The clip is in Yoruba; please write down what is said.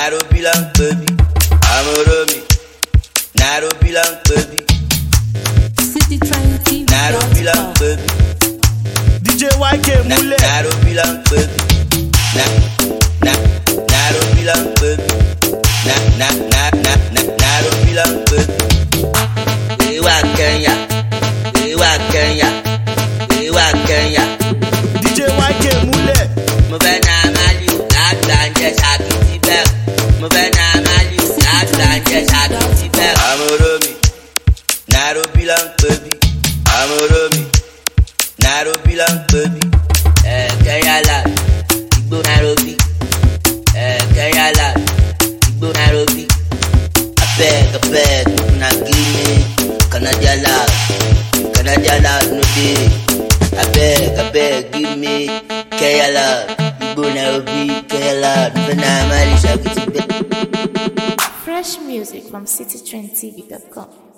Nairobi là ń pè bí. Àmọ̀rọ̀ mi. Nairobi là ń pè bí. Nairobi là ń pè bí. DJ YK múlẹ̀. Nairobi là ń pè bí. Nairobi là ń pè bí. Nairobi là ń pè bí. Ìwà Kenya. Ìwà Kenya. Ìwà Kenya. DJ YK múlẹ̀. Mo fẹ́ na Maliu lágbà ń jẹ́ ṣáàbì tí bẹ́ẹ̀. Mo fẹ́ na Maliu lágbà ń jẹ́ ṣáàbì tí bẹ́ẹ̀. Àmọ̀rọ̀ mi. Nairobi là ń pè bí. Àmọ̀rọ̀ mi. Nairobi là ń pè bí. Kenya land, Igbo Nairobi. Kenya land, Igbo Nairobi. Abeg, na give me Canadian land. Canadian land no dey. Abeg, give me Kenya land, Igbo Nairobi, Kenya land. Fresh music from citytrendtv.com.